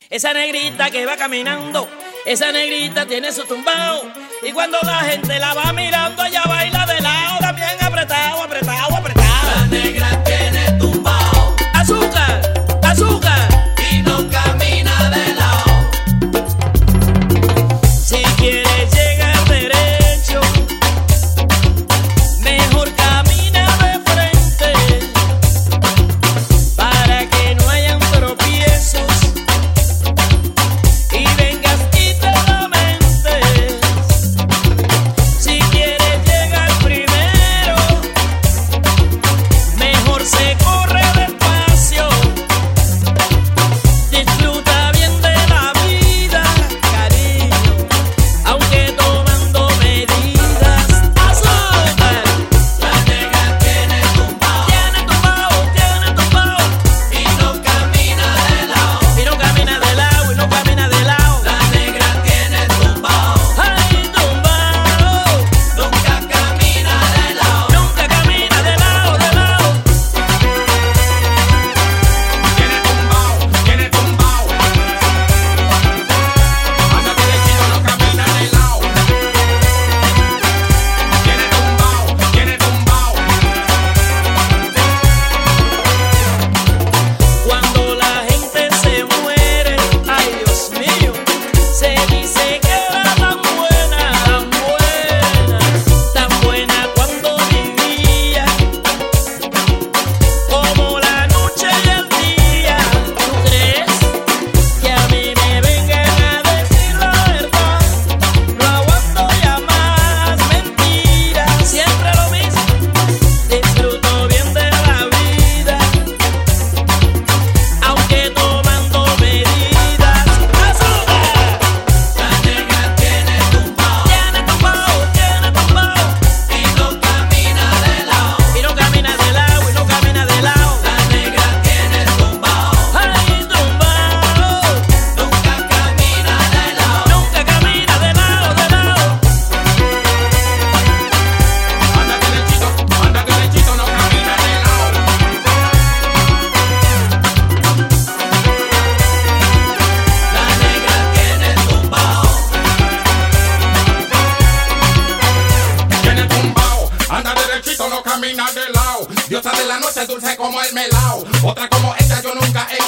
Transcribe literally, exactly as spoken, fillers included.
Esa negrita que va caminando, esa negrita tiene su tumbao. Y cuando la gente la va mirando, ella baila de lado, también apretado, apretado, apretado. La negra tiene tumbao azúcar, azúcar, y no camina de lado. Si quieres llegar derecho, mejor camina de frente, para que no hayan tropiezos y vengas y te lamentes. Si quieres llegar primero, mejor se corre despacio. Disfruta bien de la vida, cariño, aunque tomando medidas. Azúcar, La negra tiene tumbao tiene tumbao, tiene tumbao, y no camina de lado. y no camina de lado, y no camina de lado. La negra tiene tumbao, Ay, tumbao, nunca camina de lado. nunca camina de lado, de lado. Tiene tumbao, tiene tumbao. Anda derechito, no camina de lado. Tiene tumbao, tiene tumbao. Cuando la gente se muere, ay Dios mío, se dice que era tan buena, tan buena, tan buena cuando vivía, como la noche y el día. ¿Tú crees que a mí me vengan a decir la verdad? No aguanto ya más mentiras, siempre lo mismo. Disfruto bien de la vida, aunque tomando medidas. Azúcar, La negra tiene tumbao tiene tumbao, tiene tumbao, y no camina de lado. y no camina de lado, y no camina de lado. La negra tiene tumbao, Ay, tumbao, nunca camina de lado. nunca camina de lado, de lado. Anda derechito, anda derechito, no camina de lado. La negra tiene tumbao, Tiene tumbao, anda derechito, no camina de lado. Diosa de la noche, dulce como el melao. Otra como ella yo nunca he